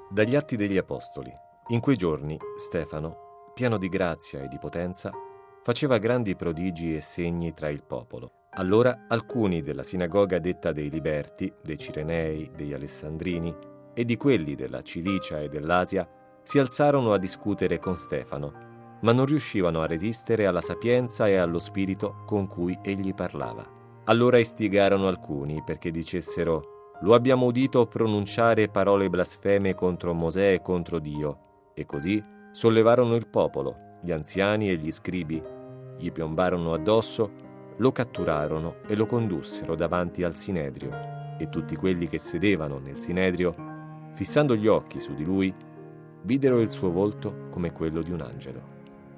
Dagli Atti degli Apostoli. In quei giorni Stefano, pieno di grazia e di potenza, faceva grandi prodigi e segni tra il popolo. Allora alcuni della sinagoga detta dei Liberti, dei Cirenei, degli Alessandrini e di quelli della Cilicia e dell'Asia si alzarono a discutere con Stefano, ma non riuscivano a resistere alla sapienza e allo spirito con cui egli parlava. Allora istigarono alcuni perché dicessero: «Lo abbiamo udito pronunciare parole blasfeme contro Mosè e contro Dio». E così sollevarono il popolo, gli anziani e gli scribi, gli piombarono addosso, lo catturarono e lo condussero davanti al Sinedrio. E tutti quelli che sedevano nel Sinedrio, fissando gli occhi su di lui, videro il suo volto come quello di un angelo.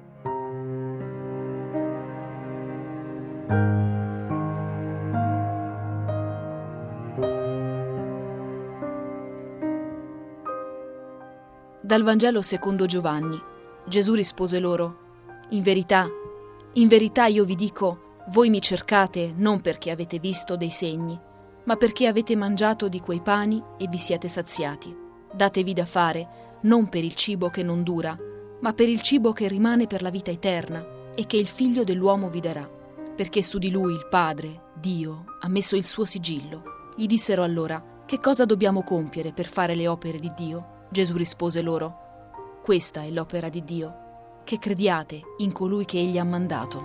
Dal Vangelo secondo Giovanni. Gesù rispose loro: in verità io vi dico, voi mi cercate non perché avete visto dei segni, ma perché avete mangiato di quei pani e vi siete saziati. Datevi da fare, non per il cibo che non dura, ma per il cibo che rimane per la vita eterna e che il Figlio dell'uomo vi darà, perché su di lui il Padre, Dio, ha messo il suo sigillo. Gli dissero allora: che cosa dobbiamo compiere per fare le opere di Dio? Gesù rispose loro: questa è l'opera di Dio, che crediate in colui che egli ha mandato.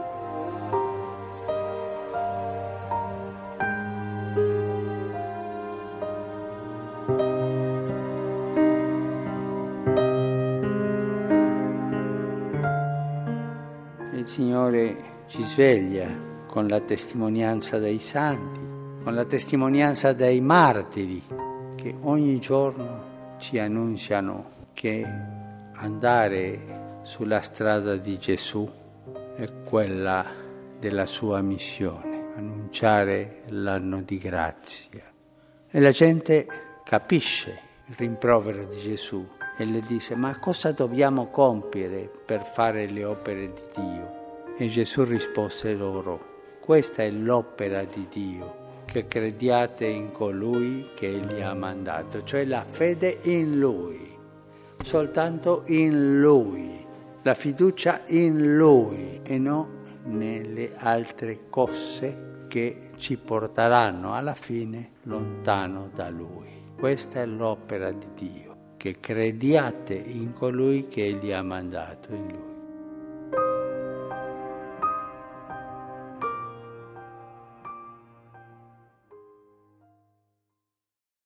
Il Signore ci sveglia con la testimonianza dei santi, con la testimonianza dei martiri, che ogni giorno ci annunziano che andare sulla strada di Gesù è quella della sua missione, annunciare l'anno di grazia. E la gente capisce il rimprovero di Gesù e le dice: ma cosa dobbiamo compiere per fare le opere di Dio? E Gesù rispose loro: questa è l'opera di Dio, che crediate in colui che egli ha mandato, cioè la fede in lui, soltanto in lui, la fiducia in lui e non nelle altre cose che ci porteranno alla fine lontano da lui. Questa è l'opera di Dio, che crediate in colui che egli ha mandato, in lui.